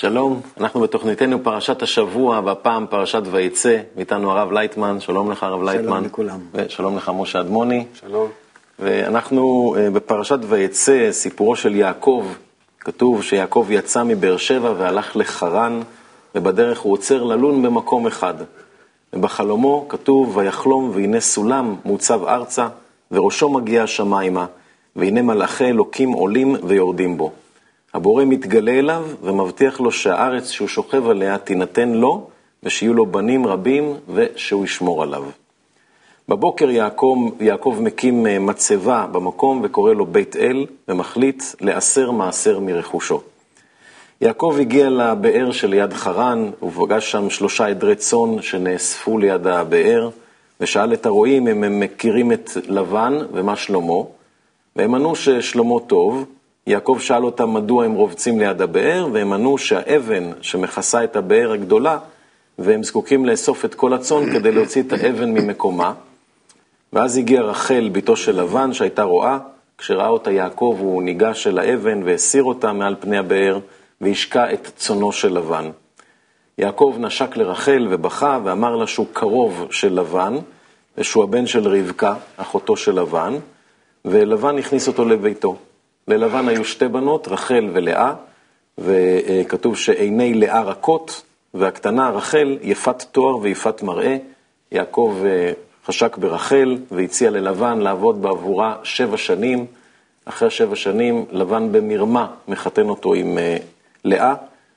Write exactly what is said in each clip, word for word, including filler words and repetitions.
שלום, אנחנו בתוכניתנו פרשת השבוע, והפעם פרשת ויצא, איתנו הרב לייטמן, שלום לך הרב לייטמן. שלום לכולם. ושלום לך משה אדמוני. שלום. ואנחנו בפרשת ויצא, סיפורו של יעקב, כתוב שיעקב יצא מבאר שבע והלך לחרן, ובדרך הוא עוצר ללון במקום אחד. ובחלומו כתוב, ויחלום והנה סולם מוצב ארצה, וראשו מגיע השמיימה, והנה מלאכי אלוקים עולים ויורדים בו. הבורא מתגלה אליו ומבטיח לו שהארץ שהוא שוכב עליה תינתן לו, ושיהיו לו בנים רבים ושהוא ישמור עליו. בבוקר יעקב, יעקב מקים מצבה במקום וקורא לו בית אל, ומחליט לאסר מעשר מרכושו. יעקב הגיע לבאר שליד חרן, ופגש שם שלושה עדרי צאן שנאספו ליד הבאר, ושאל את הרועים אם הם מכירים את לבן ומה שלמה, והם ענו ששלמה טוב. יעקב שאל אותם מדוע הם רובצים ליד הבאר, והם ענו שהאבן שמכסה את הבאר הגדולה, והם זקוקים לאסוף את כל הצאן כדי להוציא את האבן ממקומה. ואז הגיע רחל, ביתו של לבן, שהייתה רואה. כשראה אותה יעקב הוא ניגש אל האבן והסיר אותה מעל פני הבאר, והשקע את צאנו של לבן. יעקב נשק לרחל ובכה ואמר לה שהוא קרוב של לבן, ושהוא הבן של רבקה, אחותו של לבן, ולבן הכניס אותו לביתו. ללבן היו שתי בנות, רחל ולאה, וכתוב שעיני לאה רכות, והקטנה רחל יפת תואר ויפת מראה. יעקב חשק ברחל והציע ללבן לעבוד בעבורה שבע שנים. אחרי שבע שנים לבן במרמה מחתן אותו עם לאה,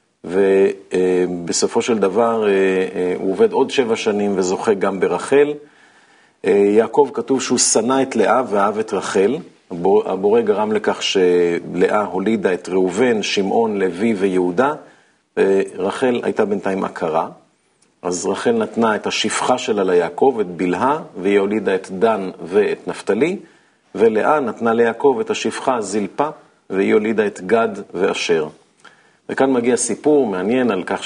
ובסופו של דבר הוא עובד עוד שבע שנים וזוכה גם ברחל. יעקב כתוב שהוא שנא את לאה ואהב את רחל. הבורא גרם לכך שלאה הולידה את ראובן, שמעון, לוי ויהודה, ורחל הייתה בינתיים עקרה. אז רחל נתנה את השפחה שלה ליעקב, את בלהה, והיא הולידה את דן ואת נפתלי, ולאה נתנה ליעקב את השפחה זלפה, והיא הולידה את גד ואשר. וכאן מגיע סיפור מעניין על כך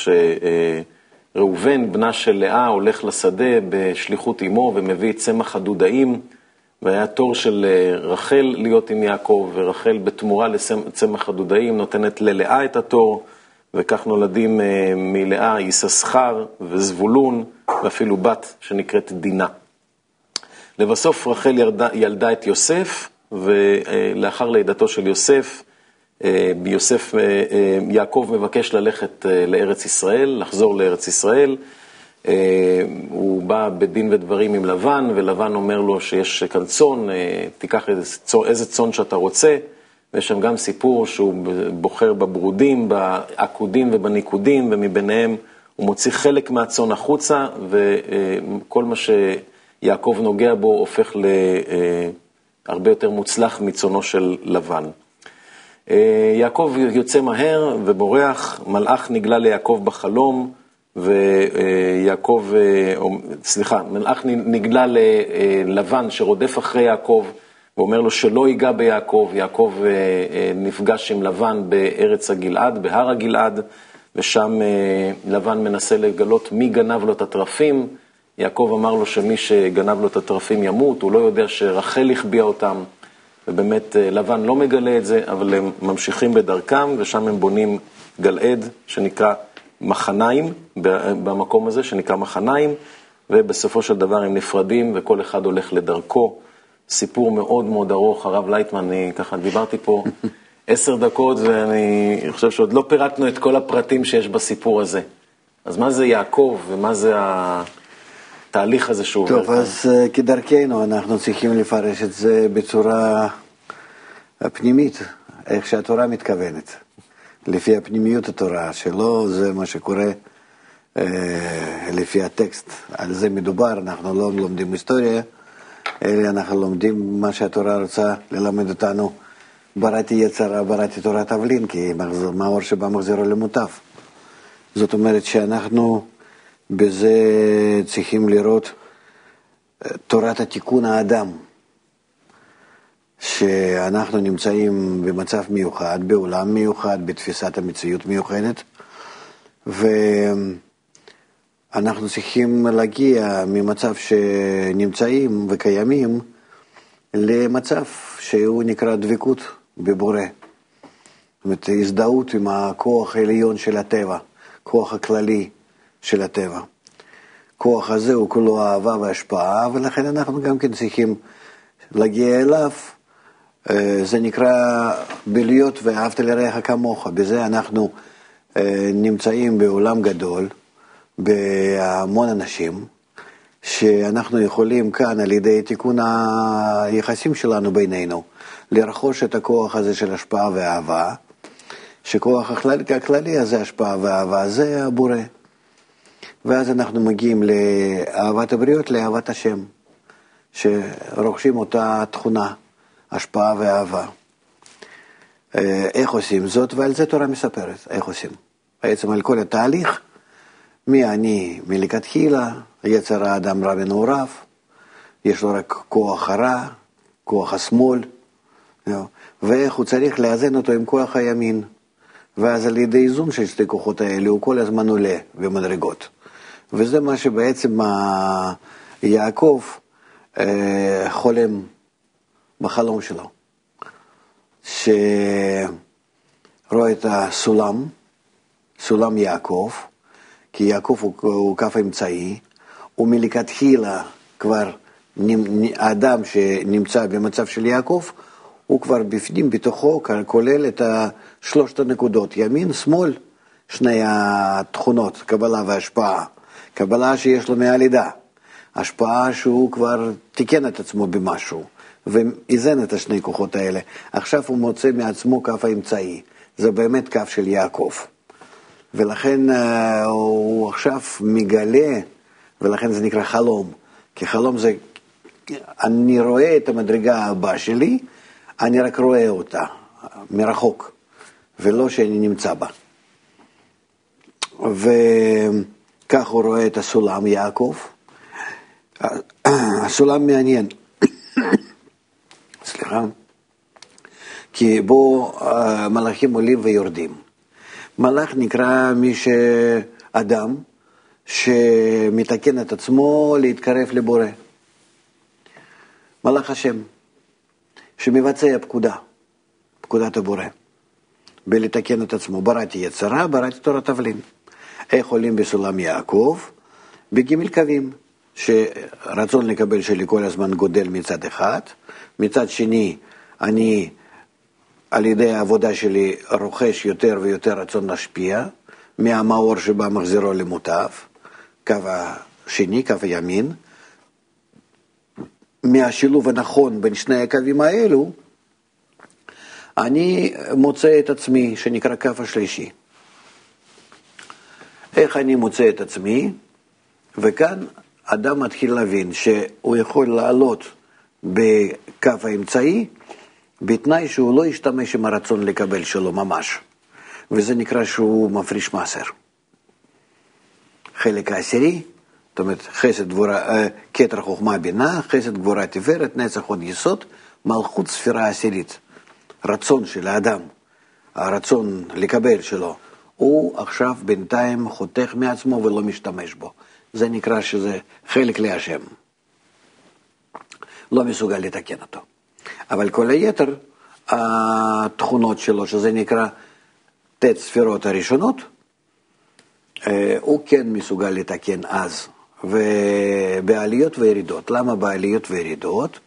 שראובן, בנה של לאה, הולך לשדה בשליחות אמו ומביא צמח הדודאים, והיה תור של רחל להיות עם יעקב, ורחל בתמורה לצמח הדודאים נותנת ללאה את התור, וכך נולדים מלאה יששכר וזבולון, ואפילו בת שנקראת דינה. לבסוף רחל ילדה, ילדה את יוסף, ולאחר לידתו של יוסף, ביוסף יעקב מבקש ללכת לארץ ישראל, לחזור לארץ ישראל. הוא בא בדין ודברים עם לבן, ולבן אומר לו שיש כאן צאן, תיקח איזה צאן שאתה רוצה, ויש שם גם סיפור שהוא בוחר בברודים, בעקודים ובניקודים, ומביניהם הוא מוציא חלק מהצאן החוצה, וכל מה שיעקב נוגע בו הופך להרבה יותר מוצלח מצאנו של לבן. יעקב יוצא מהר ובורח, מלאך נגלה ליעקב בחלום, ויעקב, סליחה, מלאך נגלה ללבן שרודף אחרי יעקב, ואומר לו שלא ייגע ביעקב. יעקב נפגש עם לבן בארץ הגלעד, בהר הגלעד, ושם לבן מנסה לגלות מי גנב לו את הטרפים. יעקב אמר לו שמי שגנב לו את הטרפים ימות, הוא לא יודע שרחל החביאה אותם, ובאמת לבן לא מגלה את זה, אבל הם ממשיכים בדרכם, ושם הם בונים גלעד שנקרא מחניים, במקום הזה שנקרא מחניים, ובסופו של דבר הם נפרדים וכל אחד הולך לדרכו. סיפור מאוד מאוד ארוך, הרב לייטמן, אני ככה דיברתי פה עשר דקות, ואני חושב שעוד לא פירטנו את כל הפרטים שיש בסיפור הזה. אז מה זה יעקב ומה זה התהליך הזה שהוא עובר? טוב, אז כדרכנו אנחנו צריכים לפרש את זה בצורה פנימית, איך שהתורה מתכוונת. לפי הפנימיות התורה, שלא זה מה שקורה אה, לפי הטקסט. על זה מדובר, אנחנו לא לומדים היסטוריה, אלא אנחנו לומדים מה שהתורה רוצה ללמד אותנו. בראתי יצרה, בראתי תורת אבלין, כי מאור שבה מחזירו למוטף. זאת אומרת שאנחנו בזה צריכים לראות תורת התיקון האדם, שאנחנו נמצאים במצב מיוחד, בעולם מיוחד, בתפיסת המציאות מיוחדת, ואנחנו צריכים להגיע ממצב שנמצאים וקיימים למצב שהוא נקרא דבקות בבורא. אומרת, הזדהות עם הכוח העליון של הטבע, כוח הכללי של הטבע. כוח הזה הוא כולו אהבה והשפעה, ולכן אנחנו גם כן צריכים להגיע אליו. זה נקרא בלהיות ואהבת לרעך כמוך. בזה אנחנו נמצאים בעולם גדול, בהמון אנשים, שאנחנו יכולים כאן על ידי תיקון היחסים שלנו בינינו, לרכוש את הכוח הזה של השפעה ואהבה, שכוח הכללי, הכללי הזה, השפעה ואהבה, זה הבורא. ואז אנחנו מגיעים לאהבת הבריות, לאהבת השם, שרוכשים אותה תכונה, השפעה ואהבה. איך עושים זאת? ועל זה תורה מספרת, איך עושים. בעצם על כל התהליך, מי אני מלכתחילה, יצר האדם רע ונעורב, יש לו רק כוח הרע, כוח השמאל, ואיך הוא צריך לאזן אותו עם כוח הימין. ואז על ידי איזון של שתי כוחות האלה הוא כל הזמן עולה במדרגות. וזה מה שבעצם יעקב חולם בחלום שלו. שרואה את הסולם, סולם יעקב, כי יעקב הוא, הוא כף אמצעי, ומלכתחילה כבר האדם שנמצא במצב של יעקב, הוא כבר בפנים בתוכו, כולל את שלושת הנקודות, ימין, שמאל, שני התכונות, קבלה והשפעה. קבלה שיש לו מהלידה, השפעה שהוא כבר תיקן את עצמו במשהו, ואיזן את השני כוחות האלה. עכשיו הוא מוצא מעצמו כף האמצעי, זה באמת כף של יעקב. ולכן הוא עכשיו מגלה, ולכן זה נקרא חלום, כי חלום זה, אני רואה את המדרגה הבאה שלי, אני רק רואה אותה מרחוק, ולא שאני נמצא בה. וכך הוא רואה את הסולם יעקב. הסולם מעניין, סליחה, כי בו מלאכים עולים ויורדים. מלאך נקרא מי שאדם שמתקן את עצמו להתקרב לבורא. מלאך השם שמבצע פקודה, פקודת הבורא, בלתקן את עצמו. בראתי יצרה, בראתי תורת תבלין. איך עולים בסולם יעקב? בגימל קווים, שרצון לקבל שלי כל הזמן גודל מצד אחד, מצד שני אני על ידי העבודה שלי רוכש יותר ויותר רצון להשפיע, מהמאור שבא מחזירו למוטב, קו השני, קו הימין, מהשילוב הנכון בין שני הקווים האלו, אני מוצא את עצמי, שנקרא קו השלישי. איך אני מוצא את עצמי? וכאן אדם מתחיל להבין שהוא יכול לעלות בקו האמצעי, בתנאי שהוא לא ישתמש עם הרצון לקבל שלו ממש. וזה נקרא שהוא מפריש מעשר. חלק העשירי, זאת אומרת, חסד גבורה, כתר חוכמה בינה, חסד גבורה תפארת, נצח הוד יסוד, מלכות ספירה עשירית. רצון של האדם, הרצון לקבל שלו, הוא עכשיו בינתיים חותך מעצמו ולא משתמש בו. זה נקרא שזה חלק להשם. לא מסוגל לתקן אותו. אבל כל היתר, התכונות שלו, שזה נקרא תת ספירות הראשונות, הוא כן מסוגל לתקן אז. ובעליות וירידות. למה בעליות וירידות?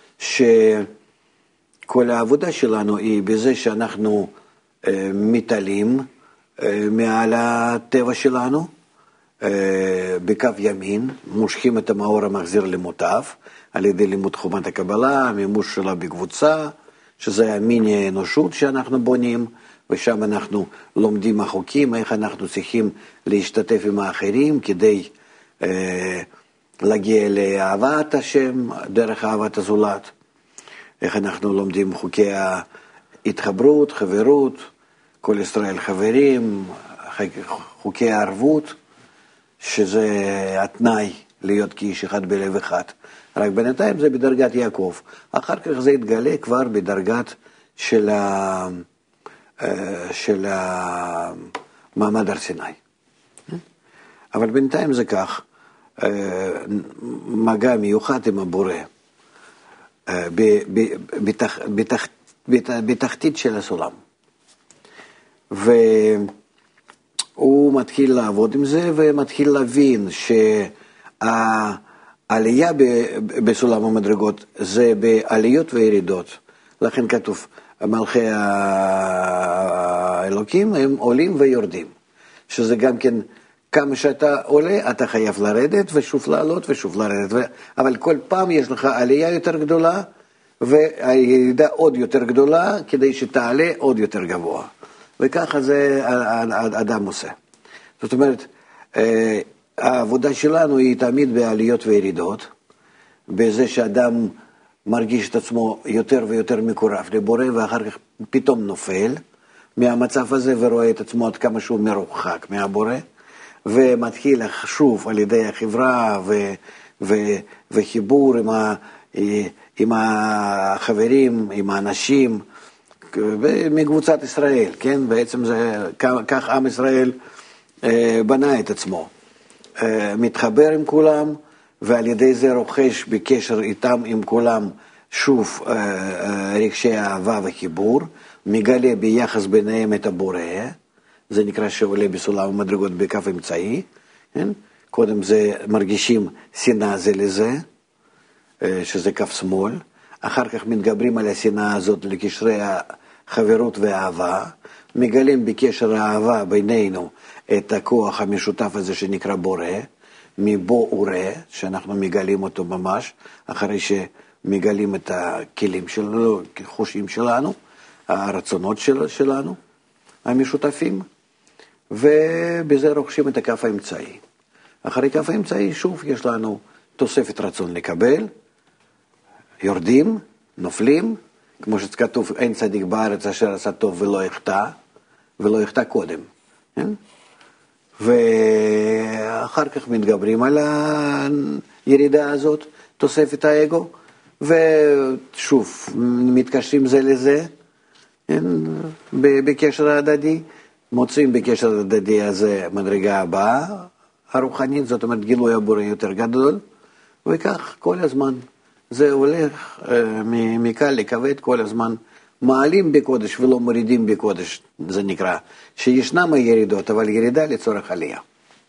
שכל העבודה שלנו היא בזה שאנחנו מתעלים מעל הטבע שלנו, בקו ימין, מושכים את המאור המחזיר למוטב, על ידי לימוד חומת הקבלה, מימוש שלה בקבוצה, שזה המיני האנושות שאנחנו בונים, ושם אנחנו לומדים החוקים, איך אנחנו צריכים להשתתף עם האחרים, כדי אה, להגיע לאהבת השם, דרך אהבת הזולת, איך אנחנו לומדים חוקי ההתחברות, חברות, כל ישראל חברים, חוקי הערבות, שזה התנאי להיות כאיש אחד בלב אחד. רק בינתיים זה בדרגת יעקב. אחר כך זה יתגלה כבר בדרגת של, ה... של המעמד הר סיני. אבל בינתיים זה כך, מגע מיוחד עם הבורא, בתח... בתח... בתחתית של הסולם. והוא מתחיל לעבוד עם זה ומתחיל להבין שהעלייה בסולם המדרגות זה בעליות וירידות. לכן כתוב, מלכי האלוקים הם עולים ויורדים, שזה גם כן, כמה שאתה עולה, אתה חייב לרדת ושוב לעלות ושוב לרדת, אבל כל פעם יש לך עלייה יותר גדולה, והירידה עוד יותר גדולה, כדי שתעלה עוד יותר גבוה. וככה זה האדם עושה. זאת אומרת, העבודה שלנו היא תמיד בעליות וירידות, בזה שאדם מרגיש את עצמו יותר ויותר מקורב לבורא, ואחר כך פתאום נופל מהמצב הזה, ורואה את עצמו עד כמה שהוא מרוחק מהבורא, ומתחיל שוב על ידי החברה ו, ו, וחיבור עם, ה, עם החברים, עם האנשים, מקבוצת ישראל, כן? בעצם זה, כך עם ישראל בנה את עצמו. מתחבר עם כולם, ועל ידי זה רוכש בקשר איתם, עם כולם, שוב רגשי אהבה וחיבור, מגלה ביחס ביניהם את הבורא, זה נקרא שעולה בסולם המדרגות בכף אמצעי, כן? קודם זה מרגישים שנאה זה לזה, שזה כף שמאל, אחר כך מתגברים על השנאה הזאת לקשרי החברות והאהבה, מגלים בקשר האהבה בינינו את הכוח המשותף הזה שנקרא בורא, מבו ורא, שאנחנו מגלים אותו ממש, אחרי שמגלים את הכלים שלנו, חושים שלנו, הרצונות של, שלנו, המשותפים, ובזה רוכשים את הכף האמצעי. אחרי כף האמצעי שוב יש לנו תוספת רצון לקבל, יורדים, נופלים, כמו שכתוב, אין צדיק בארץ אשר עשה טוב ולא יחטא, ולא יחטא קודם. כן? ואחר כך מתגברים על הירידה הזאת, תוספת האגו, ושוב, מתקשרים זה לזה, כן? בקשר ההדדי, מוצאים בקשר ההדדי הזה מדרגה הבאה, הרוחנית, זאת אומרת גילוי הבורא יותר גדול, וכך כל הזמן זה הולך מקל לכבד, כל הזמן מעלים בקודש ולא מורידים בקודש, זה נקרא, שישנם הירידות, אבל ירידה לצורך עלייה.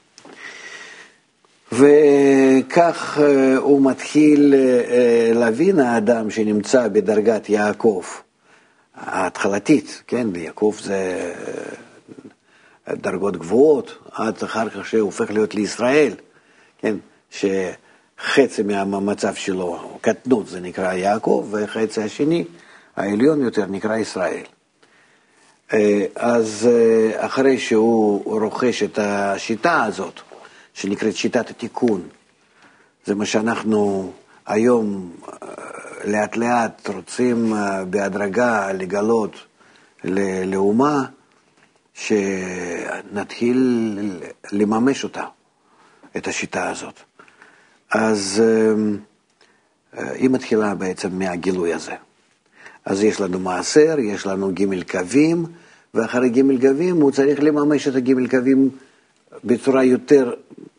וכך הוא מתחיל להבין האדם שנמצא בדרגת יעקב ההתחלתית, כן, יעקב זה דרגות גבוהות, עד אחר כך שהוא הופך להיות לישראל, כן, שחצי מהמצב שלו, קטנות זה נקרא יעקב, וחצי השני, העליון יותר נקרא ישראל. אז אחרי שהוא רוכש את השיטה הזאת, שנקראת שיטת התיקון, זה מה שאנחנו היום לאט לאט רוצים בהדרגה לגלות לאומה, שנתחיל לממש אותה, את השיטה הזאת. אז היא מתחילה בעצם מהגילוי הזה. אז יש לנו מעשר, יש לנו ג' קווים, ואחרי ג' קווים הוא צריך לממש את הג' קווים בצורה יותר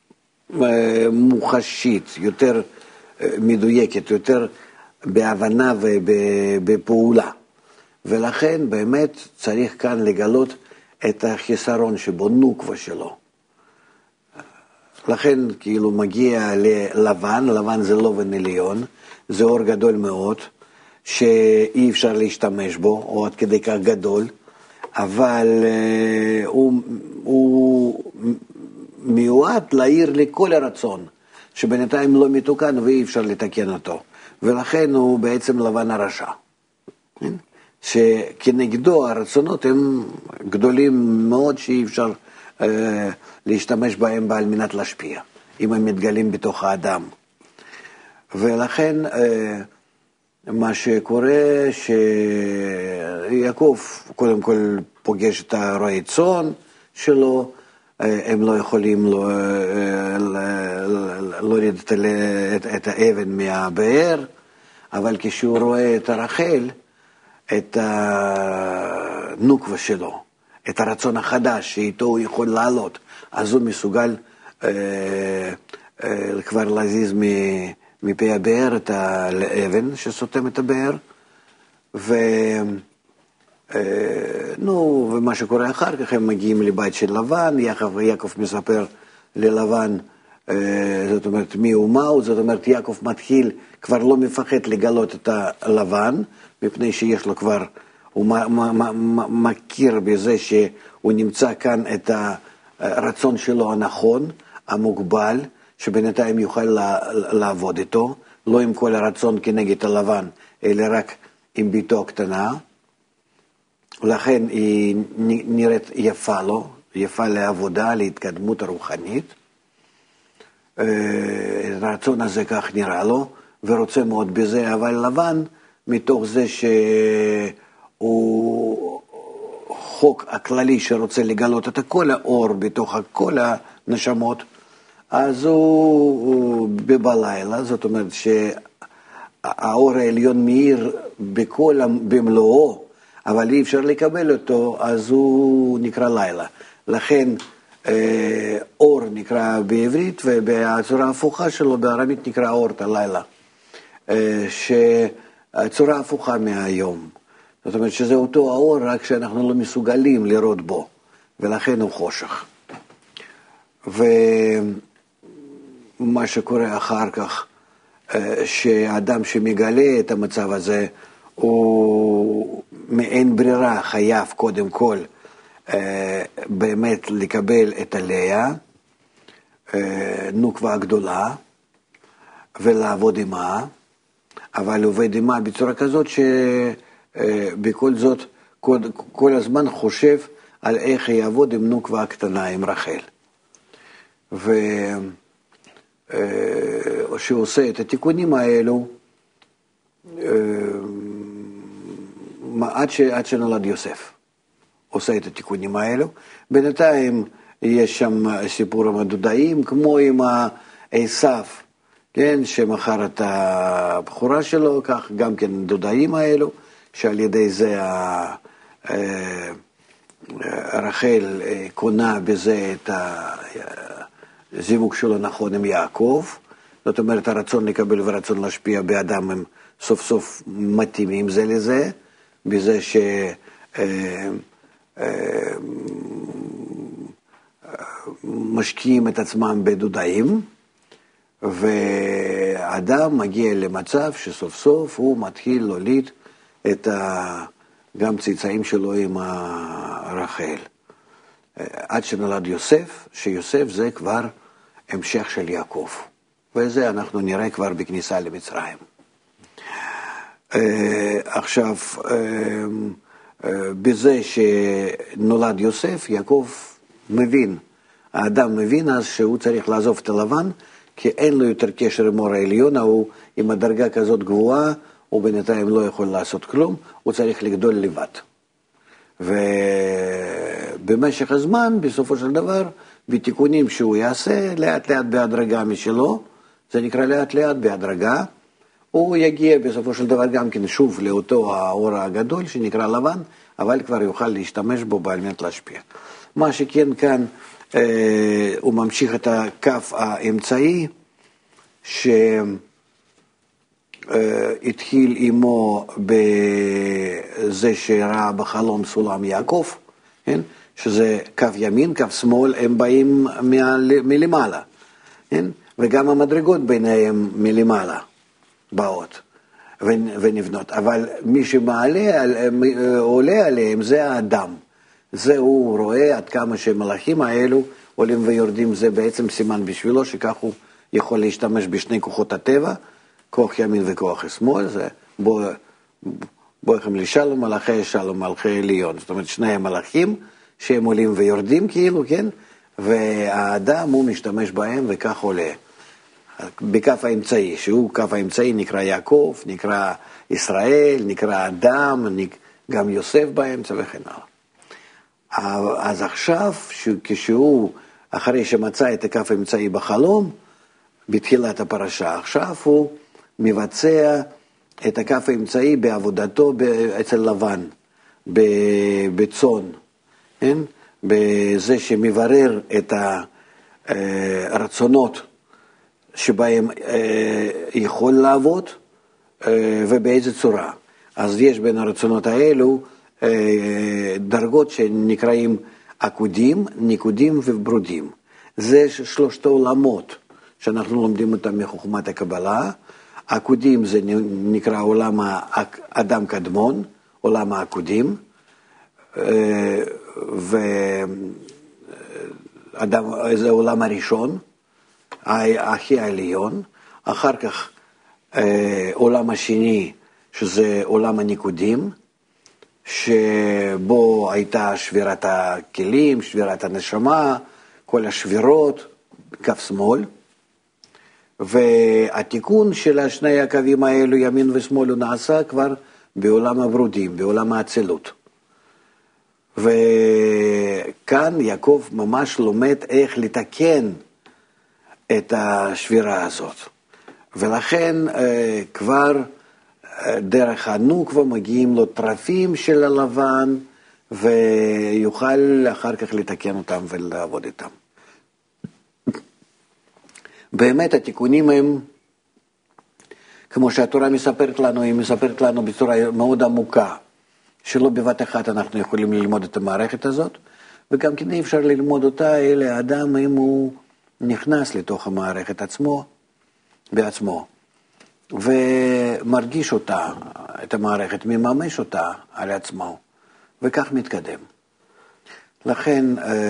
מוחשית, יותר מדויקת, יותר בהבנה ובפעולה. ולכן באמת צריך כאן לגלות את החיסרון שבו, נוקבה שלו. לכן כאילו מגיע ללבן, לבן זה לובן עליון, זה אור גדול מאוד, שאי אפשר להשתמש בו, או עד כדי כך גדול, אבל uh, הוא, הוא מיועד להעיר לכל הרצון, שבינתיים לא מתוקן ואי אפשר לתקן אותו. ולכן הוא בעצם לבן הרשע. כן? שכנגדו הרצונות הם גדולים מאוד שאי אפשר uh, להשתמש בהם בעל מנת להשפיע, אם הם מתגלים בתוך האדם. ולכן uh, מה שקורה שיעקב קודם כל פוגש את הרועי צאן שלו, הם לא יכולים להוריד את האבן מהבאר, אבל כשהוא רואה את רחל, את הנוקבה שלו, את הרצון החדש שאיתו הוא יכול לעלות, אז הוא מסוגל כבר להזיז מ... מפי הבאר את האבן שסותם את הבאר, נו, ומה שקורה אחר כך, הם מגיעים לבית של לבן, יעקב, יעקב מספר ללבן, זאת אומרת, מי הוא מהו, זאת אומרת, יעקב מתחיל, כבר לא מפחד לגלות את הלבן, מפני שיש לו כבר, הוא מכיר בזה שהוא נמצא כאן את הרצון שלו הנכון, המוגבל, שבינתיים יוכל לעבוד איתו, לא עם כל הרצון כנגד הלבן, אלא רק עם ביתו הקטנה, לכן היא נראית יפה לו, יפה לעבודה, להתקדמות הרוחנית. הרצון הזה כך נראה לו, ורוצה מאוד בזה, אבל לבן, מתוך זה שהוא חוק הכללי שרוצה לגלות את כל האור בתוך כל הנשמות, אז הוא בלילה, זאת אומרת שהאור העליון מאיר בכל, במלואו, אבל אי אפשר לקבל אותו, אז הוא נקרא לילה. לכן אה, אור נקרא בעברית, ובצורה הפוכה שלו בארמית נקרא אור את הלילה. אה, שהצורה הפוכה מהיום. זאת אומרת שזה אותו האור, רק שאנחנו לא מסוגלים לראות בו, ולכן הוא חושך. ומה שקורה אחר כך, אה, שאדם שמגלה את המצב הזה, הוא מעין ברירה חייב קודם כל אה, באמת לקבל את הלאה, אה, נוקבה גדולה, ולעבוד עמה, אבל עובד עמה בצורה כזאת שבכל זאת כל, כל הזמן חושב על איך יעבוד עם נוקבה הקטנה, עם רחל. ושעושה את התיקונים האלו, עד, ש, עד שנולד יוסף, עושה את התיקונים האלו. בינתיים יש שם סיפור עם הדודאים, כמו עם עשיו, כן, שמכר את הבחורה שלו, כך גם כן דודאים האלו, שעל ידי זה רחל קונה בזה את הזיווג שלו נכון עם יעקב, זאת אומרת הרצון לקבל ורצון להשפיע באדם הם סוף סוף מתאימים זה לזה, בזה שמשקיעים את עצמם בדודאים, ואדם מגיע למצב שסוף סוף הוא מתחיל להוליד את גם צאצאים שלו עם רחל. עד שנולד יוסף, שיוסף זה כבר המשך של יעקב. וזה אנחנו נראה כבר בכניסה למצרים. עכשיו, בזה שנולד יוסף, יעקב מבין, האדם מבין אז שהוא צריך לעזוב את הלבן, כי אין לו יותר קשר עם אור העליון, הוא עם הדרגה כזאת גבוהה, הוא בינתיים לא יכול לעשות כלום, הוא צריך לגדול לבד. ובמשך הזמן, בסופו של דבר, בתיקונים שהוא יעשה, לאט לאט בהדרגה משלו, זה נקרא לאט לאט בהדרגה, הוא יגיע בסופו של דבר גם כן שוב לאותו האור הגדול שנקרא לבן, אבל כבר יוכל להשתמש בו על מנת להשפיע. מה שכן כאן, אה, הוא ממשיך את הקו האמצעי, שהתחיל עמו בזה שראה בחלום סולם יעקב, כן? שזה קו ימין, קו שמאל, הם באים מלמעלה, כן? וגם המדרגות ביניהם מלמעלה באות ונבנות, אבל מי שמעלה, עולה עליהם זה האדם, זה הוא רואה עד כמה שמלאכים האלו עולים ויורדים, זה בעצם סימן בשבילו שכך הוא יכול להשתמש בשני כוחות הטבע, כוח ימין וכוח שמאל, זה בוא, בואכם לשלום מלאכי שלום מלכי עליון, זאת אומרת שני המלאכים שהם עולים ויורדים כאילו, כן? והאדם הוא משתמש בהם וכך עולה. בכף האמצעי, שהוא כף האמצעי נקרא יעקב, נקרא ישראל, נקרא אדם, גם יוסף באמצע וכן הלאה. אז עכשיו, כשהוא, אחרי שמצא את הכף האמצעי בחלום, בתחילת הפרשה, עכשיו הוא מבצע את הכף האמצעי בעבודתו אצל לבן, בצאן, כן? בזה שמברר את הרצונות שבהם יכול לעבוד ובאיזה צורה. אז יש בין הרצונות האלו דרגות שנקראים עקודים, ניקודים וברודים. זה שלושת העולמות שאנחנו לומדים אותם מחוכמת הקבלה. עקודים זה נקרא עולם האדם קדמון, עולם העקודים, וזה העולם הראשון, הכי העליון. אחר כך עולם השני, שזה עולם הניקודים, שבו הייתה שבירת הכלים, שבירת הנשמה, כל השבירות, כף שמאל. והתיקון של שני הקווים האלו, ימין ושמאל, הוא נעשה כבר בעולם הברודים, בעולם האצילות. וכאן יעקב ממש לומד איך לתקן את השבירה הזאת. ולכן כבר דרך הנוקבה מגיעים לו טרפים של הלבן, ויוכל אחר כך לתקן אותם ולעבוד איתם. באמת התיקונים הם, כמו שהתורה מספרת לנו, היא מספרת לנו בצורה מאוד עמוקה, שלא בבת אחת אנחנו יכולים ללמוד את המערכת הזאת, וגם כן אי אפשר ללמוד אותה, אלא האדם אם הוא נכנס לתוך המערכת עצמו, בעצמו, ומרגיש אותה, את המערכת, מממש אותה על עצמו, וכך מתקדם. לכן,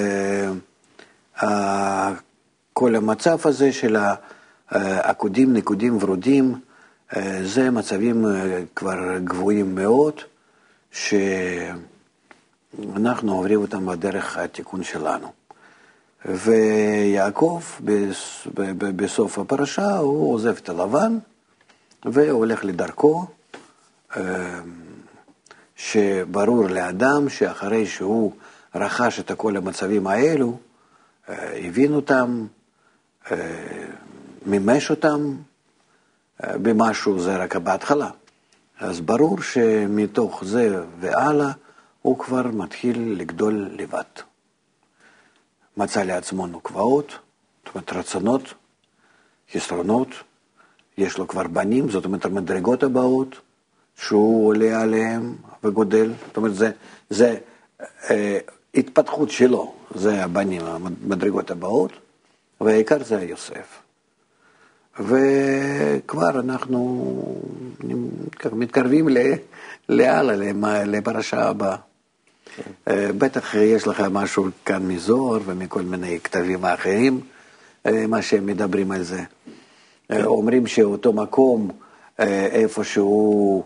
כל המצב הזה של העקודים, ניקודים ורודים, זה מצבים כבר גבוהים מאוד, שאנחנו עוברים אותם בדרך התיקון שלנו. ויעקב בסוף הפרשה הוא עוזב את הלבן והולך לדרכו, שברור לאדם שאחרי שהוא רכש את כל המצבים האלו, הבין אותם, מימש אותם במשהו, זה רק בהתחלה. אז ברור שמתוך זה והלאה הוא כבר מתחיל לגדול לבד. מצא לעצמו נוקבעות, זאת אומרת רצונות, חסרונות, יש לו כבר בנים, זאת אומרת המדרגות הבאות, שהוא עולה עליהם וגודל, זאת אומרת זה, זה אה, התפתחות שלו, זה הבנים, המדרגות הבאות, והעיקר זה יוסף. וכבר אנחנו מתקרבים להלאה, לפרשה הבאה. בטח יש לך משהו כאן מזוהר ומכל מיני כתבים האחרים, מה שהם מדברים על זה. אומרים שאותו מקום, איפה שהוא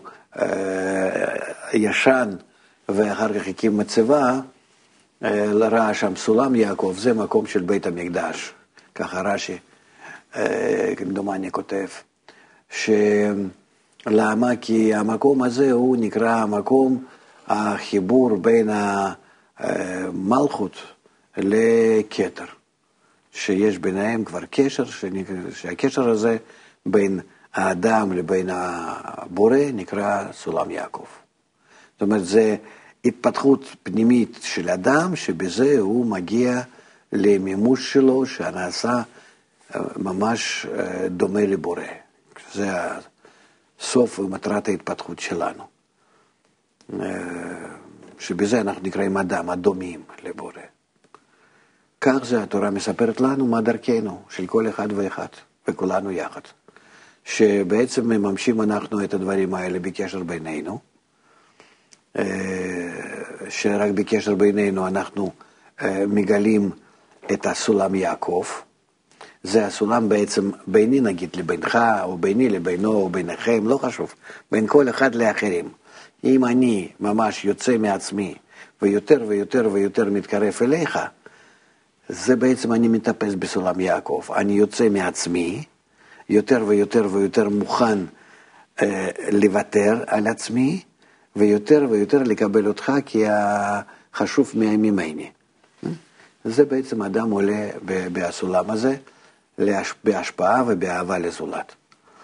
ישן ואחר כך הקים מצבה, ראה שם סולם יעקב, זה מקום של בית המקדש. ככה רש"י, כמדומני כותב, שלמה? כי המקום הזה הוא נקרא המקום החיבור בין המלכות לכתר, שיש ביניהם כבר קשר, שהקשר הזה בין האדם לבין הבורא נקרא סולם יעקב. זאת אומרת, זה התפתחות פנימית של אדם, שבזה הוא מגיע למימוש שלו, שנעשה ממש דומה לבורא. זה הסוף ומטרת ההתפתחות שלנו. שבזה אנחנו נקראים אדם, הדומים לבורא. כך זה התורה מספרת לנו מה דרכנו, של כל אחד ואחד, וכולנו יחד. שבעצם מממשים אנחנו את הדברים האלה בקשר בינינו, שרק בקשר בינינו אנחנו מגלים את הסולם יעקב. זה הסולם בעצם ביני נגיד לבינך, או ביני לבינו, או ביניכם, לא חשוב, בין כל אחד לאחרים. אם אני ממש יוצא מעצמי, ויותר ויותר ויותר מתקרב אליך, זה בעצם אני מטפס בסולם יעקב. אני יוצא מעצמי, יותר ויותר ויותר מוכן אה, לוותר על עצמי, ויותר ויותר לקבל אותך כחשוב ממני. זה בעצם אדם עולה בסולם הזה, בהשפעה ובאהבה לזולת.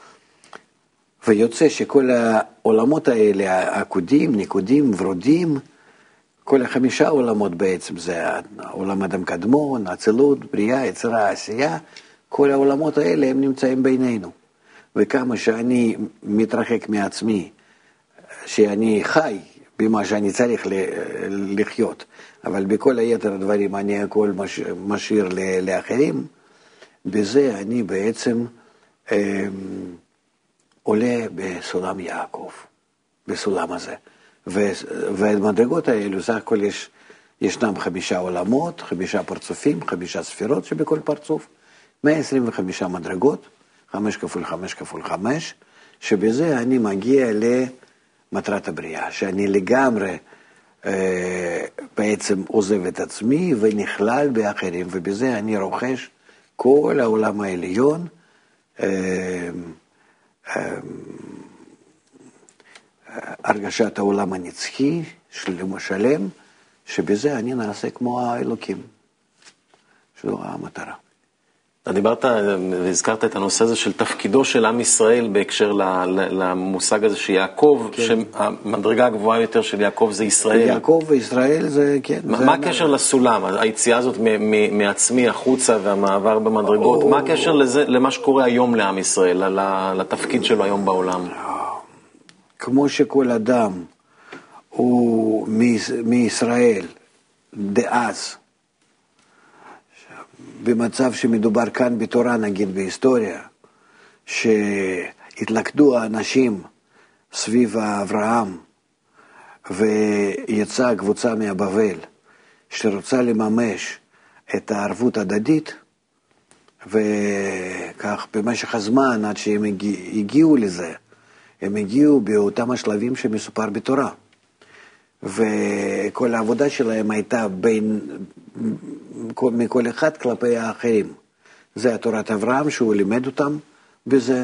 ויוצא שכל העולמות האלה, העקודים, ניקודים, ורודים, כל החמישה עולמות בעצם, זה עולם אדם קדמון, אצילות, בריאה, יצירה, עשייה, כל העולמות האלה הם נמצאים בינינו. וכמה שאני מתרחק מעצמי, שאני חי במה שאני צריך לחיות, אבל בכל היתר הדברים אני הכל משאיר לאחרים, בזה אני בעצם אה, עולה בסולם יעקב, בסולם הזה. והמדרגות האלו, סך הכל יש, ישנם חמישה עולמות, חמישה פרצופים, חמישה ספירות שבכל פרצוף, מאה עשרים וחמש מדרגות, חמש כפול חמש כפול חמש, שבזה אני מגיע למטרת הבריאה, שאני לגמרי אה, בעצם עוזב את עצמי ונכלל באחרים, ובזה אני רוכש כל העולם העליון, אה, אה, הרגשת העולם הנצחי, שלם ושלם, שבזה אני נעשה כמו האלוקים. שזו המטרה. אתה דיברת והזכרת את הנושא הזה של תפקידו של עם ישראל בהקשר למושג הזה שיעקב, כן. שהמדרגה הגבוהה יותר של יעקב זה ישראל. יעקב וישראל זה, כן. מה, זה מה הקשר לסולם? היציאה הזאת מעצמי החוצה והמעבר במדרגות, או... מה הקשר לזה, למה שקורה היום לעם ישראל, לתפקיד שלו היום בעולם? כמו שכל אדם הוא מישראל דאז, במצב שמדובר כאן בתורה, נגיד בהיסטוריה, שהתלכדו האנשים סביב אברהם, ויצאה קבוצה מהבבל, שרוצה לממש את הערבות הדדית, וכך במשך הזמן, עד שהם הגיעו לזה, הם הגיעו באותם השלבים שמסופר בתורה. וכל העבודה שלהם הייתה בין, מכל אחד כלפי האחרים. זה התורת אברהם שהוא לימד אותם בזה,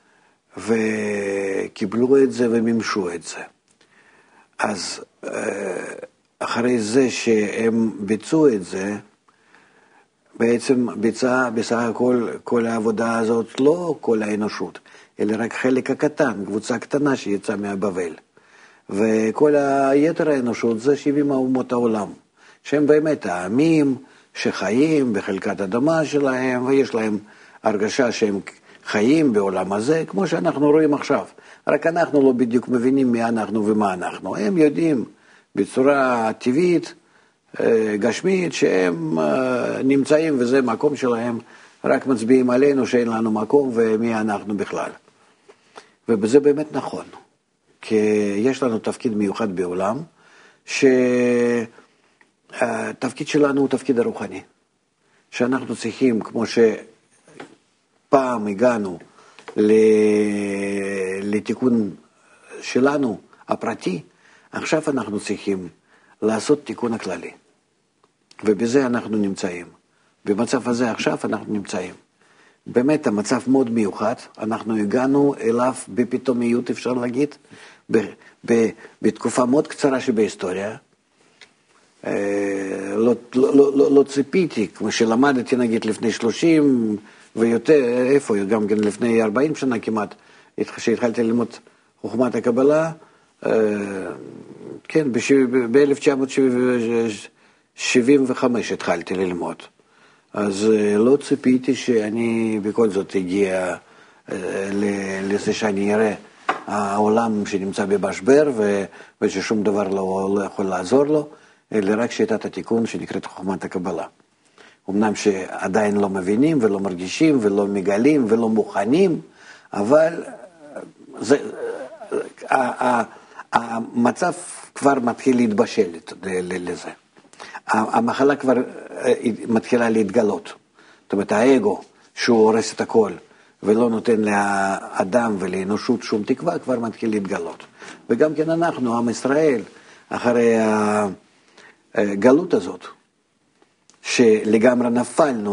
וקיבלו את זה ומימשו את זה. אז אחרי זה שהם ביצעו את זה, בעצם ביצע בסך הכל כל העבודה הזאת, לא כל האנושות, אלא רק חלק הקטן, קבוצה קטנה שיצאה מהבבל. וכל היתר האנושות זה שבעים אומות העולם, שהם באמת העמים שחיים בחלקת אדמה שלהם, ויש להם הרגשה שהם חיים בעולם הזה, כמו שאנחנו רואים עכשיו. רק אנחנו לא בדיוק מבינים מי אנחנו ומה אנחנו. הם יודעים בצורה טבעית, גשמית, שהם נמצאים וזה מקום שלהם, רק מצביעים עלינו שאין לנו מקום ומי אנחנו בכלל. ובזה באמת נכון. כי יש לנו תפקיד מיוחד בעולם, שהתפקיד שלנו הוא תפקיד הרוחני. שאנחנו צריכים, כמו שפעם הגענו לתיקון שלנו, הפרטי, עכשיו אנחנו צריכים לעשות תיקון הכללי. ובזה אנחנו נמצאים. במצב הזה עכשיו אנחנו נמצאים. באמת המצב מאוד מיוחד, אנחנו הגענו אליו בפתאומיות, אפשר להגיד, ב, ב, בתקופה מאוד קצרה שבהיסטוריה. אה, לא, לא, לא, לא ציפיתי, כמו שלמדתי נגיד לפני שלושים ויותר, איפה, גם כן לפני ארבעים שנה כמעט, כשהתחלתי ללמוד חוכמת הקבלה, אה, כן, ב-אלף תשע מאות שבעים וחמש התחלתי ללמוד. אז לא ציפיתי שאני בכל זאת הגיע לזה שאני אראה העולם שנמצא במשבר וששום דבר לא, לא יכול לעזור לו, אלא רק שיטת התיקון שנקראת חוכמת הקבלה. אמנם שעדיין לא מבינים ולא מרגישים ולא מגלים ולא מוכנים, אבל זה, המצב כבר מתחיל להתבשל לזה. המחלה כבר מתחילה להתגלות. זאת אומרת, האגו שהוא הורס את הכל ולא נותן לאדם ולאנושות שום תקווה, כבר מתחיל להתגלות. וגם כן אנחנו, עם ישראל, אחרי הגלות הזאת, שלגמרי נפלנו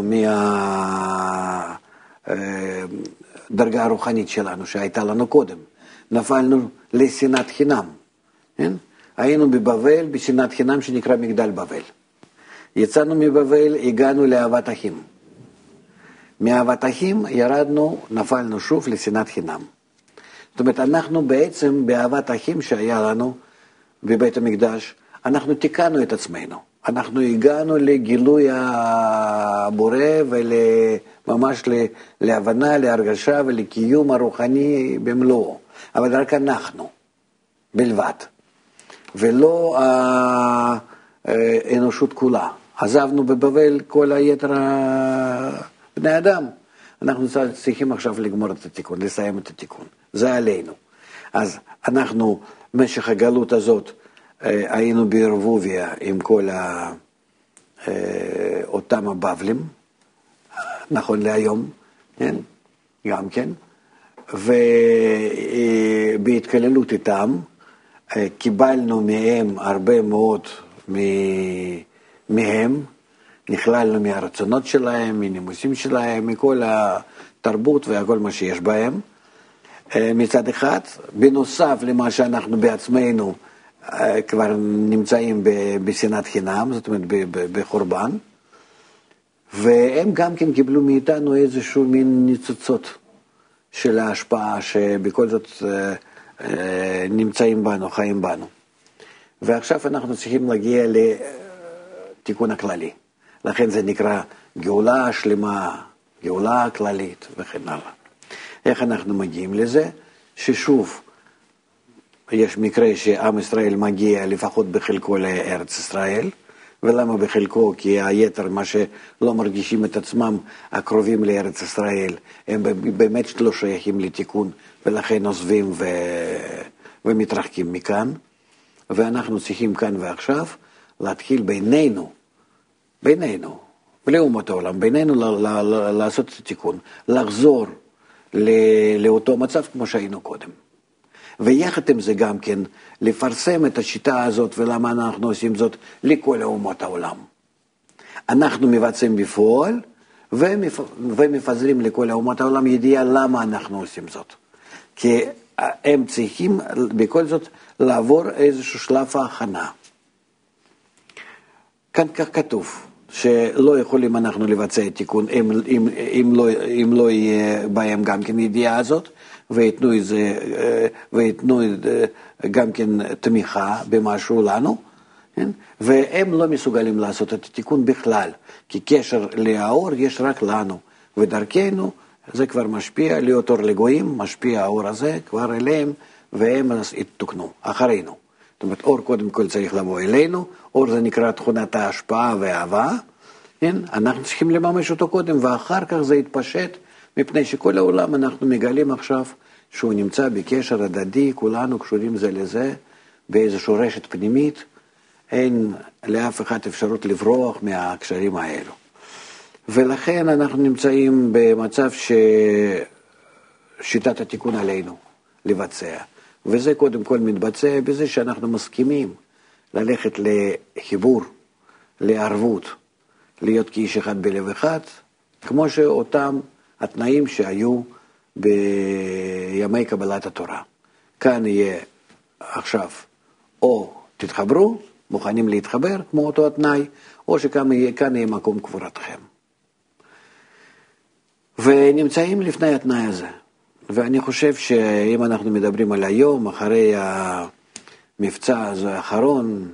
מהדרגה הרוחנית שלנו שהייתה לנו קודם, נפלנו לשנאת חינם. כן? היינו בבבל, בשנאת חינם שנקרא מגדל בבל. יצאנו מבבל, הגענו לאהבת אחים. מאהבת אחים ירדנו, נפלנו שוב לשנאת חינם. זאת אומרת, אנחנו בעצם באהבת אחים שהיה לנו בבית המקדש, אנחנו תיקנו את עצמנו. אנחנו הגענו לגילוי הבורא וממש להבנה, להרגשה ולקיום הרוחני במלואו. אבל רק אנחנו, בלבד. ולא האנושות כולה. עזבנו בבבל כל היתר בני אדם. אנחנו צריכים עכשיו לגמור את התיקון, לסיים את התיקון. זה עלינו. אז אנחנו, במשך הגלות הזאת, היינו בערבוביה עם כל ה... אותם הבבלים, נכון להיום, כן? גם כן, ובהתקללות איתם, קיבלנו מהם הרבה מאוד מהם, נכללנו מהרצונות שלהם, מנימוסים שלהם, מכל התרבות וכל מה שיש בהם, מצד אחד, בנוסף למה שאנחנו בעצמנו כבר נמצאים בשנאת חינם, זאת אומרת בחורבן, והם גם כן קיבלו מאיתנו איזשהו מין ניצוצות של ההשפעה שבכל זאת נמצאים בנו, חיים בנו. ועכשיו אנחנו צריכים להגיע לתיקון הכללי. לכן זה נקרא גאולה שלמה, גאולה כללית וכן הלאה. איך אנחנו מגיעים לזה? ששוב, יש מקרה שעם ישראל מגיע לפחות בחלקו לארץ ישראל, ולמה בחלקו? כי היתר, מה שלא מרגישים את עצמם הקרובים לארץ ישראל, הם באמת לא שייכים לתיקון, ולכן עוזבים ו... ומתרחקים מכאן, ואנחנו צריכים כאן ועכשיו להתחיל בינינו, בינינו, בלי אומות העולם, בינינו ל... ל... ל... לעשות את התיקון, לחזור ל... לאותו מצב כמו שהיינו קודם. ויחד עם זה גם כן לפרסם את השיטה הזאת ולמה אנחנו עושים זאת לכל אומות העולם. אנחנו מבצעים בפועל ומפ... ומפזרים לכל אומות העולם ידיעה למה אנחנו עושים זאת. כי הם צריכים בכל זאת לעבור איזשהו שלב ההכנה. כאן כך כתוב שלא יכולים אנחנו לבצע תיקון אם, אם, אם, לא, אם לא יהיה בהם גם כן ידיעה הזאת, ויתנו איזה, ויתנו גם כן תמיכה במשהו לנו, כן? והם לא מסוגלים לעשות את התיקון בכלל, כי קשר לאור יש רק לנו, ודרכנו זה כבר משפיע, להיות אור לגויים, משפיע האור הזה כבר אליהם, והם יתוקנו, אחרינו. זאת אומרת, אור קודם כל צריך לבוא אלינו, אור זה נקרא תכונת ההשפעה והאהבה, כן? אנחנו צריכים לממש אותו קודם, ואחר כך זה יתפשט, מפני שכל העולם אנחנו מגלים עכשיו שהוא נמצא בקשר הדדי, כולנו קשורים זה לזה, באיזושהי רשת פנימית, אין לאף אחד אפשרות לברוח מהקשרים האלו. ולכן אנחנו נמצאים במצב ששיטת התיקון עלינו לבצע. וזה קודם כל מתבצע בזה שאנחנו מסכימים ללכת לחיבור, לערבות, להיות כאיש אחד בלב אחד, כמו שאותם התנאים שהיו בימי קבלת התורה. כאן יהיה עכשיו או תתחברו, מוכנים להתחבר כמו אותו התנאי, או שכאן יהיה, כאן יהיה מקום קבורתכם. ונמצאים לפני התנאי הזה. ואני חושב שאם אנחנו מדברים על היום, אחרי המבצע הזה האחרון,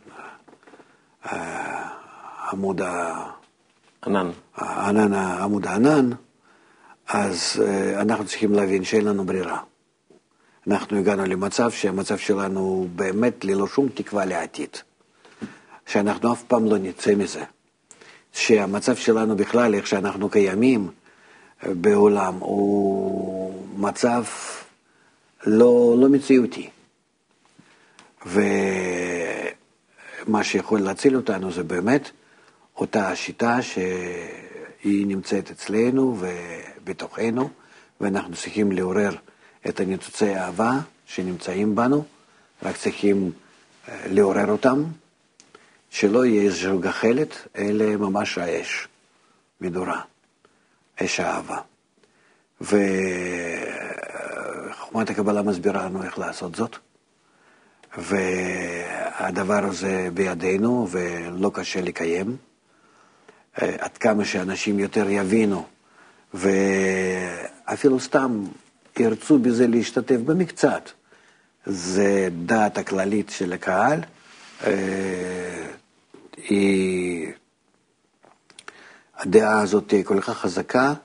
עמוד הענן, הענן, עמוד הענן, אז אנחנו צריכים להבין שאין לנו ברירה. אנחנו הגענו למצב שהמצב שלנו באמת ללא שום תקווה לעתיד. שאנחנו אף פעם לא נצא מזה. שהמצב שלנו בכלל, איך שאנחנו קיימים בעולם, הוא מצב לא, לא מציאותי. ומה שיכול להציל אותנו זה באמת אותה השיטה שהיא נמצאת אצלנו ובתוכנו, ואנחנו צריכים לעורר את הניצוצי האהבה שנמצאים בנו, רק צריכים לעורר אותם, שלא יהיה איזושהי גחלת, אלא ממש האש, מדורה, אש האהבה. וחוכמת הקבלה מסבירה לנו איך לעשות זאת, והדבר הזה בידינו ולא קשה לקיים, עד כמה שאנשים יותר יבינו, ואפילו סתם ירצו בזה להשתתף במקצת, זה דעת הכללית של הקהל, היא, הדעה הזאת היא כל כך חזקה,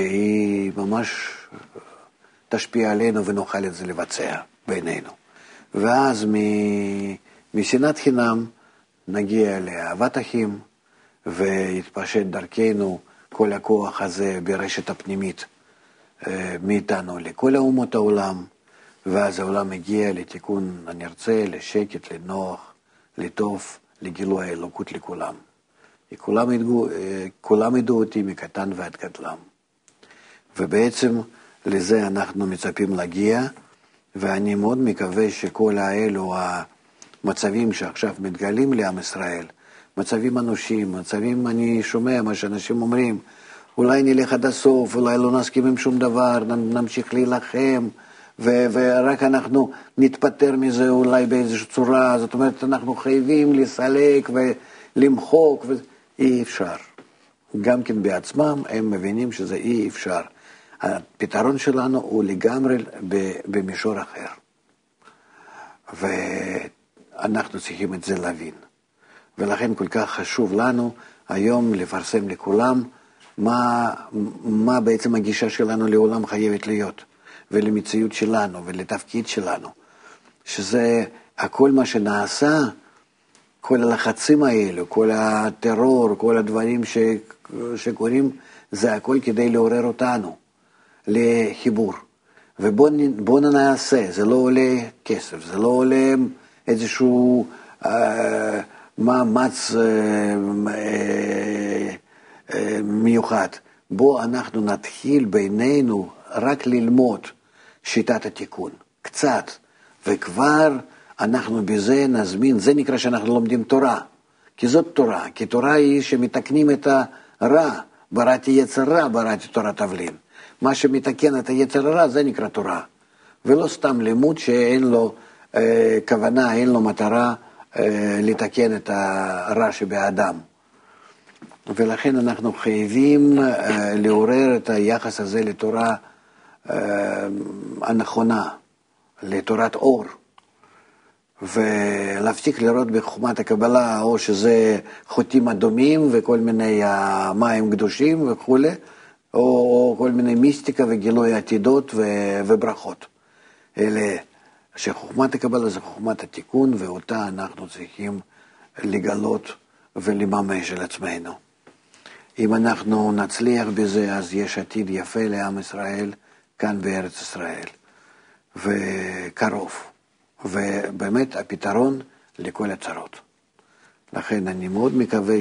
שהיא ממש תשפיע עלינו ונוכל את זה לבצע בינינו. ואז משנאת חינם נגיע לאהבת אחים, ויתפשט דרכנו כל הכוח הזה ברשת הפנימית מאיתנו לכל אומות העולם, ואז העולם מגיע לתיקון הנרצה, לשקט, לנוח, לטוב, לגילוי האלוקות לכולם. כולם ידעו, כולם ידעו אותי מקטן ועד גדלם. ובעצם לזה אנחנו מצפים להגיע, ואני מאוד מקווה שכל האלו המצבים שעכשיו מתגלים לעם ישראל, מצבים אנושיים, מצבים, אני שומע מה שאנשים אומרים, אולי נלך עד הסוף, אולי לא נסכים עם שום דבר, נמשיך להילחם, ו- ורק אנחנו נתפטר מזה אולי באיזושהי צורה, זאת אומרת, אנחנו חייבים לסלק ולמחוק, ו- אי אפשר. גם כן בעצמם הם מבינים שזה אי אפשר. הפתרון שלנו הוא לגמרי במישור אחר. ואנחנו צריכים את זה להבין. ולכן כל כך חשוב לנו היום לפרסם לכולם מה, מה בעצם הגישה שלנו לעולם חייבת להיות, ולמציאות שלנו ולתפקיד שלנו. שזה הכל מה שנעשה, כל הלחצים האלו, כל הטרור, כל הדברים ש, שקורים, זה הכל כדי לעורר אותנו לחיבור. ובואו נעשה, זה לא עולה כסף, זה לא עולה איזשהו אה, מאמץ אה, אה, אה, מיוחד. בואו אנחנו נתחיל בינינו רק ללמוד שיטת התיקון, קצת, וכבר אנחנו בזה נזמין, זה נקרא שאנחנו לומדים תורה, כי זאת תורה, כי תורה היא שמתקנים את הרע, בראתי יצר רע, בראתי תורת תבלין. מה שמתקן את היצר הרע זה נקרא תורה, ולא סתם לימוד שאין לו אה, כוונה, אין לו מטרה אה, לתקן את הרע שבאדם. ולכן אנחנו חייבים אה, לעורר את היחס הזה לתורה אה, הנכונה, לתורת אור, ולהפסיק לראות בחוכמת הקבלה או שזה חוטים אדומים וכל מיני מים קדושים וכו', או כל מיני מיסטיקה וגילוי עתידות וברכות. אלה שחוכמת הקבלה זה חוכמת התיקון, ואותה אנחנו צריכים לגלות ולממש על עצמנו. אם אנחנו נצליח בזה, אז יש עתיד יפה לעם ישראל כאן בארץ ישראל, וקרוב. ובאמת הפתרון לכל הצרות. לכן אני מאוד מקווה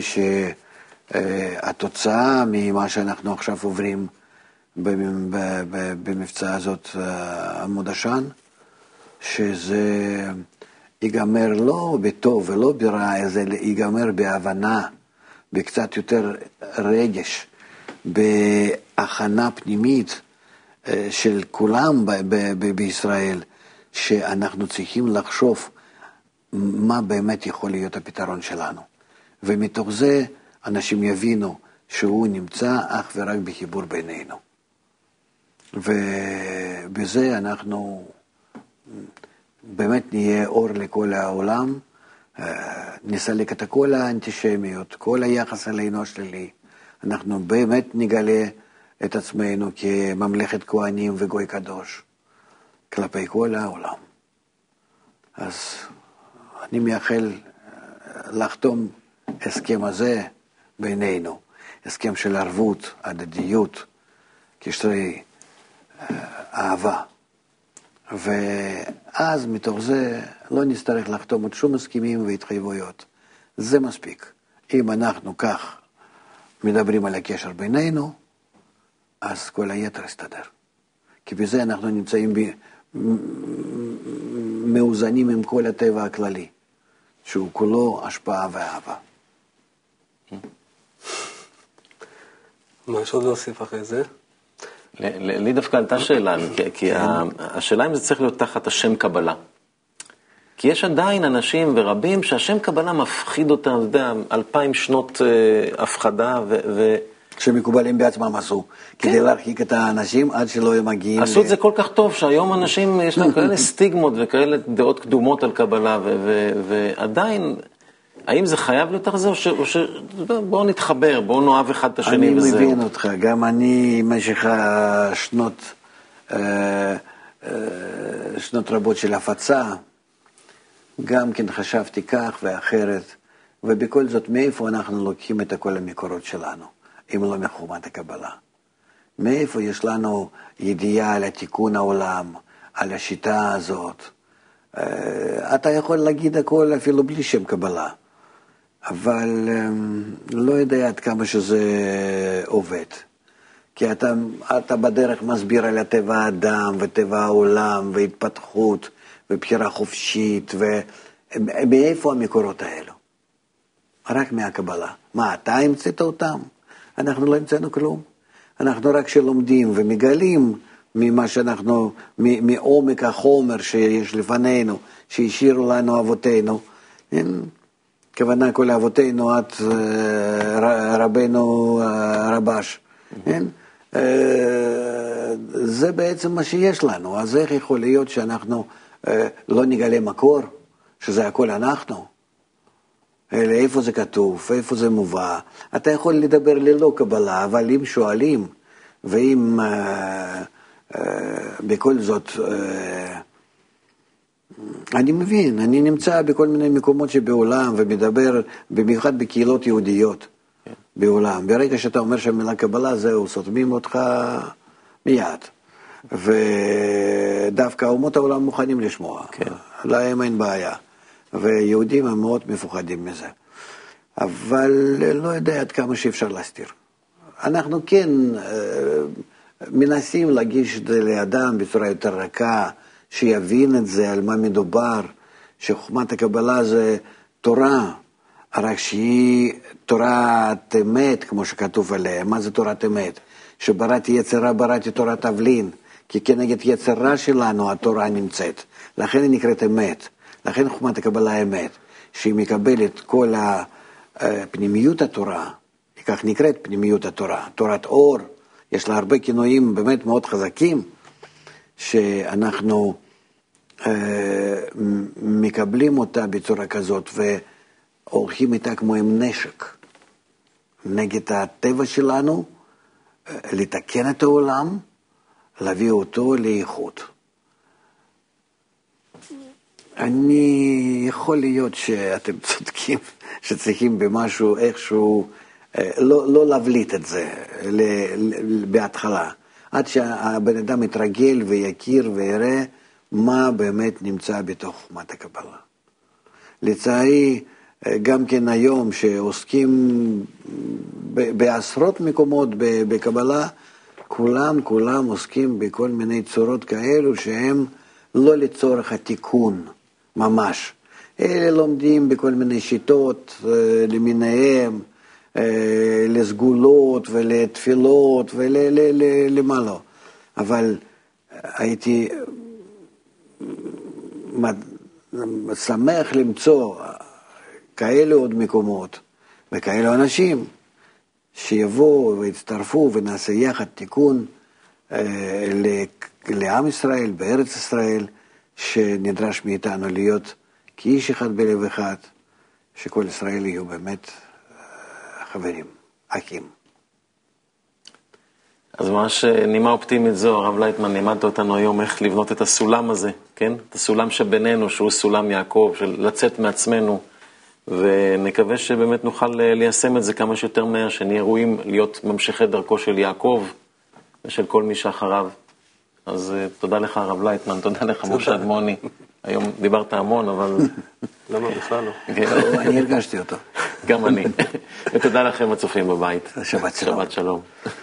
שהתוצאה ממה שאנחנו עכשיו עוברים במבצע הזאת עמוד עשן, שזה ייגמר לא בטוב ולא ברע, זה ייגמר בהבנה, בקצת יותר רגש, בהכנה פנימית של כולם בישראל, שאנחנו צריכים לחשוב מה באמת יכול להיות הפתרון שלנו. ומתוך זה אנשים יבינו שהוא נמצא אך ורק בחיבור בינינו. ובזה אנחנו באמת נהיה אור לכל העולם, נסלק את כל האנטישמיות, כל היחס עלינו השלילי. אנחנו באמת נגלה את עצמנו כממלכת כהנים וגוי קדוש. כלפי כל העולם. אז אני מייחל לחתום הסכם הזה בינינו, הסכם של ערבות, הדדיות, קשרי אהבה. ואז מתוך זה לא נצטרך לחתום עוד שום הסכמים והתחייבויות. זה מספיק. אם אנחנו כך מדברים על הקשר בינינו, אז כל היתר יסתדר. כי בזה אנחנו נמצאים ב... מאוזנים עם כל הטבע הכללי, שהוא כולו השפעה ואהבה. מה יש עוד להוסיף אחרי זה? לי דווקא עלתה שאלה, כי השאלה אם זה צריך להיות תחת השם קבלה. כי יש עדיין אנשים ורבים שהשם קבלה מפחיד אותם, אתה יודע, אלפיים שנות הפחדה ו... שמקובלים בעצמם עשו, כדי להרחיק את האנשים עד שלא הם מגיעים. עשו את זה כל כך טוב, שהיום אנשים יש להם כאלה סטיגמות וכאלה דעות קדומות על קבלה, ועדיין, האם זה חייב להיות זה, או שבואו נתחבר, בואו נאהב אחד את השני וזהו. אני מבין אותך, גם אני במשך השנות, שנות רבות של הפצה, גם כן חשבתי כך ואחרת, ובכל זאת מאיפה אנחנו לוקחים את כל המקורות שלנו, אם לא מחוכמת הקבלה? מאיפה יש לנו ידיעה על התיקון העולם, על השיטה הזאת? אתה יכול להגיד הכל אפילו בלי שם קבלה, אבל לא יודע עד כמה שזה עובד. כי אתה, אתה בדרך מסביר על הטבע האדם וטבע העולם והתפתחות ובחירה חופשית, ומאיפה המקורות האלו? רק מהקבלה. מה, אתה המצאת אותם? אנחנו לא המצאנו כלום. אנחנו רק שלומדים ומגלים ממה שאנחנו, מעומק החומר שיש לפנינו, שהשאירו לנו אבותינו. כוונה כל אבותינו עד רבנו רבש. זה בעצם מה שיש לנו. אז איך יכול להיות שאנחנו לא נגלה מקור, שזה הכל אנחנו? איפה זה כתוב, איפה זה מובא? אתה יכול לדבר ללא קבלה, אבל אם שואלים, ואם uh, uh, בכל זאת, uh, אני מבין, אני נמצא בכל מיני מקומות שבעולם, ומדבר במיוחד בקהילות יהודיות בעולם. ברגע שאתה אומר שהמילה קבלה, זהו, סותמים אותך מיד. ודווקא אומות העולם מוכנים לשמוע, כן. להם אין בעיה. ויהודים הם מאוד מפוחדים מזה. אבל לא יודע עד כמה שאפשר להסתיר. אנחנו כן מנסים להגיש את זה לאדם בצורה יותר רכה, שיבין את זה, על מה מדובר, שחוכמת הקבלה זה תורה, רק שהיא תורת אמת, כמו שכתוב עליה. מה זה תורת אמת? שבראתי יצרה, בראתי תורת תבלין, כי כנגד יצרה שלנו התורה נמצאת. לכן היא נקראת אמת. לכן חוכמת הקבלה האמת, שהיא מקבלת כל הפנימיות התורה, כך נקראת פנימיות התורה, תורת אור, יש לה הרבה כינויים באמת מאוד חזקים, שאנחנו אה, מקבלים אותה בצורה כזאת, והולכים איתה כמו עם נשק, נגד הטבע שלנו, לתקן את העולם, להביא אותו לאיכות. אני יכול להיות שאתם צודקים, שצריכים במשהו, איכשהו, לא, לא להבליט את זה בהתחלה, עד שהבן אדם יתרגל ויכיר ויראה מה באמת נמצא בתוך חוכמת הקבלה. לצערי, גם כן היום שעוסקים בעשרות מקומות בקבלה, כולם, כולם עוסקים בכל מיני צורות כאלו שהם לא לצורך התיקון ממש. אלה לומדים בכל מיני שיטות למיניהם, לסגולות ולתפילות ולמה לא. אבל הייתי שמח למצוא כאלה עוד מקומות וכאלה אנשים שיבואו ויצטרפו ונעשה יחד תיקון לעם ישראל, בארץ ישראל, שנדרש מאיתנו להיות כאיש אחד בלב אחד, שכל ישראל יהיו באמת חברים, אחים. אז ממש נימה אופטימית זו, הרב לייטמן, לימדת אותנו היום איך לבנות את הסולם הזה, כן? את הסולם שבינינו, שהוא סולם יעקב, של לצאת מעצמנו, ונקווה שבאמת נוכל ליישם את זה כמה שיותר מהר, שנהיה ראויים להיות ממשיכי דרכו של יעקב ושל כל מי שאחריו. אז תודה לך הרב לייטמן, תודה לך משה אדמוני. היום דיברת המון, אבל... למה בכלל לא? אני הרגשתי אותו. גם אני. ותודה לכם הצופים בבית. שבת שלום. שבת שלום.